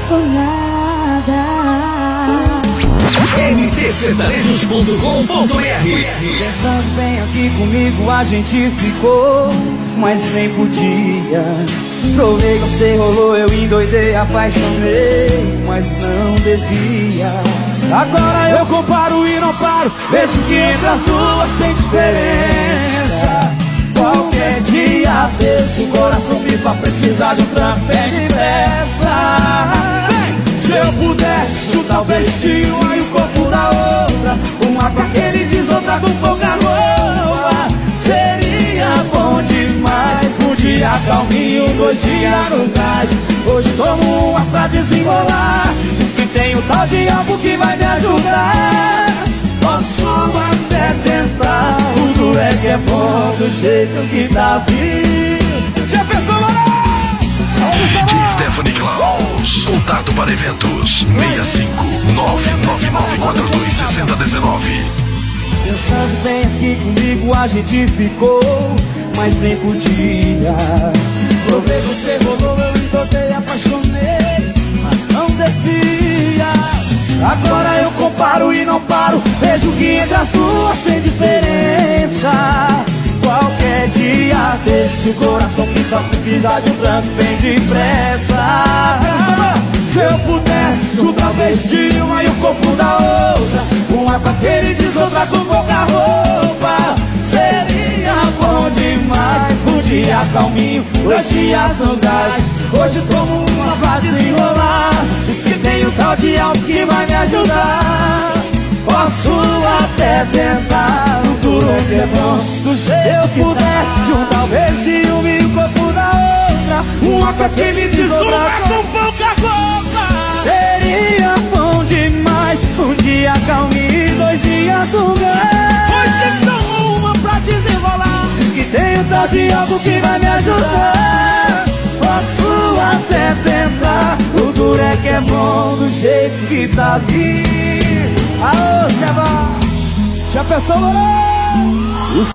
olhada. mtsertanejos.com.br. Pensando bem aqui comigo, a gente ficou, mas nem podia. Provei, você rolou, eu endoidei, apaixonei, mas não devia. Agora eu comparo e não paro, vejo que entre as duas tem diferença. Qualquer dia desse o coração pipa, precisar de um trampo bem depressa. Se eu pudesse juntar o vestinho e o corpo da outra, uma com aquele diz, outra com pouca roupa, seria bom demais. Um dia calminho, 2 dias no gás. Hoje tomo uma pra desenrolar, diz que tem o tal de algo que vai me ajudar. Posso até tentar, o duro é que é bom do jeito que tá vindo. Já pensou, mano? DJ Stephanie Klaus. Contato para eventos 65999426019. Pensando bem aqui comigo, a gente ficou, mas nem podia. Provei, você rolou, eu endoidei, apaixonei, mas não devia. Agora eu comparo e não paro, vejo que entre as duas tem diferença. Qualquer dia desse o coração que só precisa de um trampo bem depressa. Se eu pudesse juntar o vestinho e o corpo da outra, uma com aquele diz, outra com pouca roupa, seria bom demais. Um dia calminho, 2 dias no gás. Hoje tomo uma pra desenrolar, diz que tem o tal de algo que vai me ajudar. Posso até tentar, o duro é que é bom do jeito. Se eu pudesse juntar o vestinho e o corpo da outra, uma com aquele diz, outra com pouca roupa, seria bom demais. Um dia calminho, 2 dias no gás. Hoje tomo uma pra desenrolar, diz que tem o tal de algo que vai me ajudar. Posso até tentar, o duro é que é bom do jeito que tá vindo. Aô, Chava! Já pensou,